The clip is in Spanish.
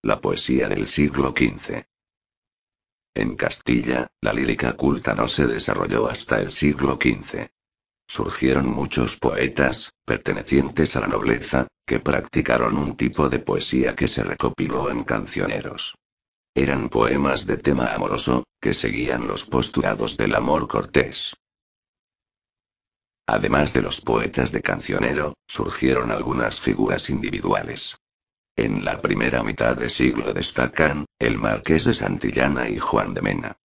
La poesía del siglo XV. En Castilla, la lírica culta no se desarrolló hasta el siglo XV. Surgieron muchos poetas, pertenecientes a la nobleza, que practicaron un tipo de poesía que se recopiló en cancioneros. Eran poemas de tema amoroso, que seguían los postulados del amor cortés. Además de los poetas de cancionero, surgieron algunas figuras individuales. En la primera mitad de siglo destacan, el Marqués de Santillana y Juan de Mena.